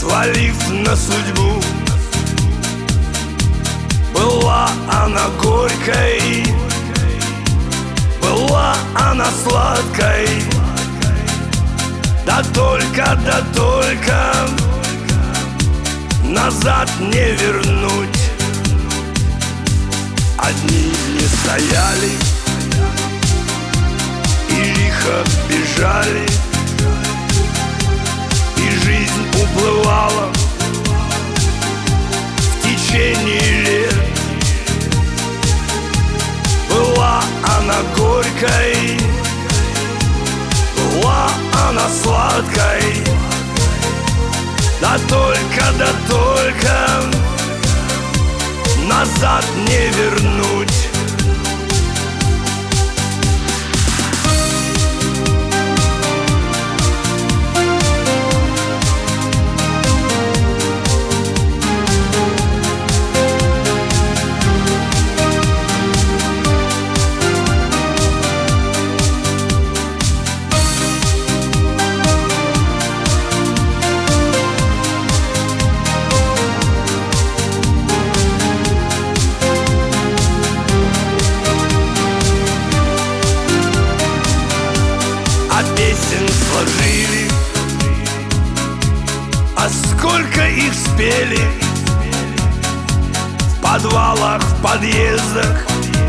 свалив на судьбу. Была она горькой, была она сладкой, да только назад не вернуть. Одни не стояли и лихо бежали, и жизнь уплывала в течение лет. Была она горькой, была она сладкой, да только назад не вернуть. А песен сложили, а сколько их спели в подвалах, в подъездах,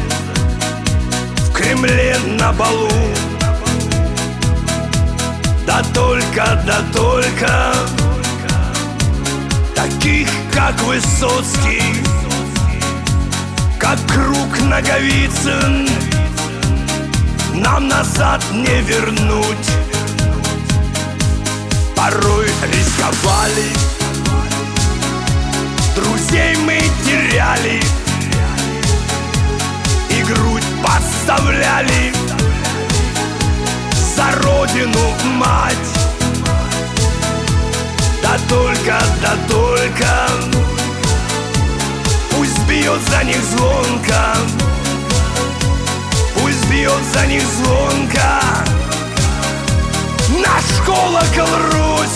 в Кремле, на балу. Да только таких, как Высоцкий, как Круг, Наговицын, нам назад не вернуть. Порой рисковали, друзей мы теряли, и грудь подставляли за родину, мать. Да только пусть бьет за них звонко, пусть бьет за них звонко наш колокол Русь.